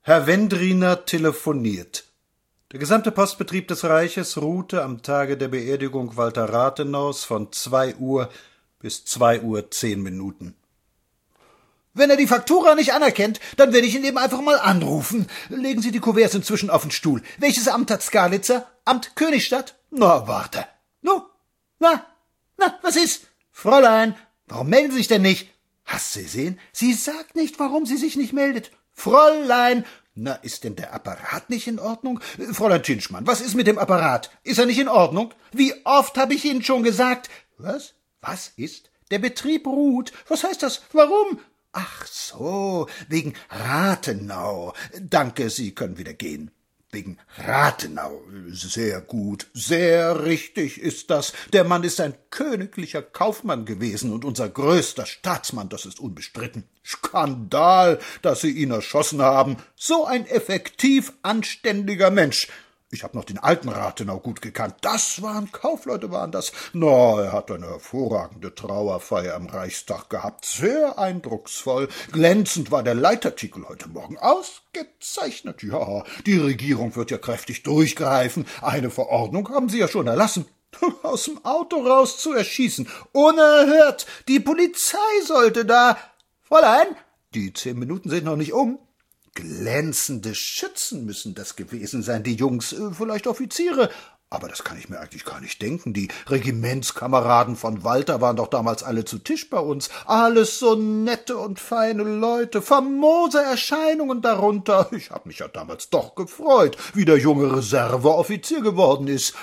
Herr Wendriner telefoniert. Der gesamte Postbetrieb des Reiches ruhte am Tage der Beerdigung Walter Rathenaus von 2 Uhr bis 2:10 Uhr. Wenn er die Faktura nicht anerkennt, dann werde ich ihn eben einfach mal anrufen. Legen Sie die Kuverts inzwischen auf den Stuhl. Welches Amt hat Skalitzer? Amt Königstadt? Na, warte. Na, was ist? Fräulein, warum melden Sie sich denn nicht? Hast Sie sehen? Sie sagt nicht, warum sie sich nicht meldet. Fräulein! Na, ist denn der Apparat nicht in Ordnung? Fräulein Tschinschmann, was ist mit dem Apparat? Ist er nicht in Ordnung? Wie oft habe ich Ihnen schon gesagt? Was? Was ist? Der Betrieb ruht. Was heißt das? Warum? Ach so, wegen Rathenau. Danke, Sie können wieder gehen. Wegen Rathenau. Sehr gut, sehr richtig ist das. Der Mann ist ein königlicher Kaufmann gewesen und unser größter Staatsmann, das ist unbestritten. Skandal, dass Sie ihn erschossen haben. So ein effektiv anständiger Mensch. Ich habe noch den alten Rathenau gut gekannt. Das waren Kaufleute, waren das. Na, er hat eine hervorragende Trauerfeier am Reichstag gehabt. Sehr eindrucksvoll. Glänzend war der Leitartikel heute Morgen. Ausgezeichnet. Ja, die Regierung wird ja kräftig durchgreifen. Eine Verordnung haben Sie ja schon erlassen. Aus dem Auto raus zu erschießen. Unerhört. Die Polizei sollte da. Fräulein, die 10 Minuten sind noch nicht um. Glänzende Schützen müssen das gewesen sein, die Jungs, vielleicht Offiziere. Aber das kann ich mir eigentlich gar nicht denken. Die Regimentskameraden von Walter waren doch damals alle zu Tisch bei uns. Alles so nette und feine Leute, famose Erscheinungen darunter. Ich hab mich ja damals doch gefreut, wie der junge Reserveoffizier geworden ist.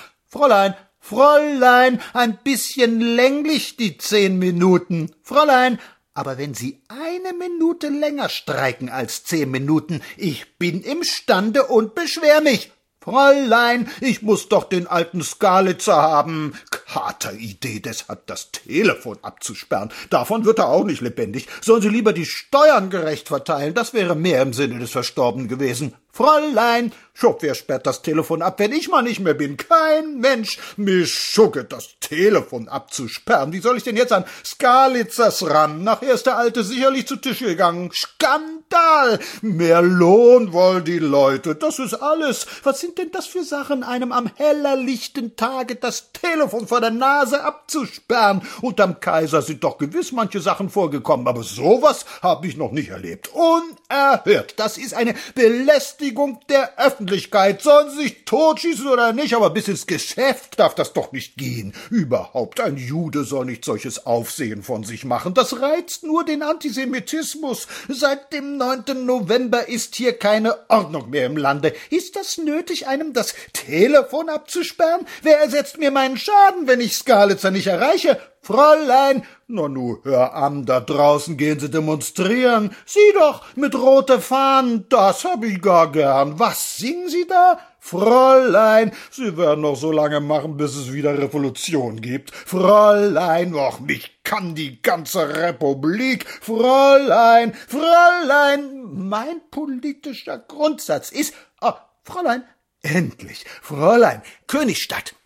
Fräulein, ein bisschen länglich die 10 Minuten. Fräulein, aber wenn Sie 1 Minute länger streiken als 10 Minuten, ich bin imstande und beschwer mich. Fräulein, ich muß doch den alten Skalitzer haben. Kateridee, deshalb das Telefon abzusperren. Davon wird er auch nicht lebendig. Sollen Sie lieber die Steuern gerecht verteilen, das wäre mehr im Sinne des Verstorbenen gewesen. Fräulein, wer sperrt das Telefon ab, wenn ich mal nicht mehr bin? Kein Mensch. Mich schugget, das Telefon abzusperren. Wie soll ich denn jetzt an Skalitzers ran? Nachher ist der Alte sicherlich zu Tisch gegangen. Skandal! Mehr Lohn wollen die Leute, das ist alles. Was sind denn das für Sachen, einem am hellerlichten Tage das Telefon vor der Nase abzusperren? Unterm Kaiser sind doch gewiss manche Sachen vorgekommen, aber sowas habe ich noch nicht erlebt. Unerhört, das ist eine Belästigung der Öffentlichkeit. Sollen sie sich totschießen oder nicht, aber bis ins Geschäft darf das doch nicht gehen. Überhaupt, ein Jude soll nicht solches Aufsehen von sich machen. Das reizt nur den Antisemitismus. Seit dem 9. November ist hier keine Ordnung mehr im Lande. Ist das nötig, einem das Telefon abzusperren? Wer ersetzt mir meinen Schaden, wenn ich Skalitzer nicht erreiche? Fräulein, na nu, hör an, da draußen gehen sie demonstrieren. Sieh doch, mit rote Fahnen, das hab ich gar gern. Was singen Sie da? Fräulein, Sie werden noch so lange machen, bis es wieder Revolution gibt. Fräulein, och, mich kann die ganze Republik. Fräulein, mein politischer Grundsatz ist, Fräulein, endlich, Fräulein, Königstadt.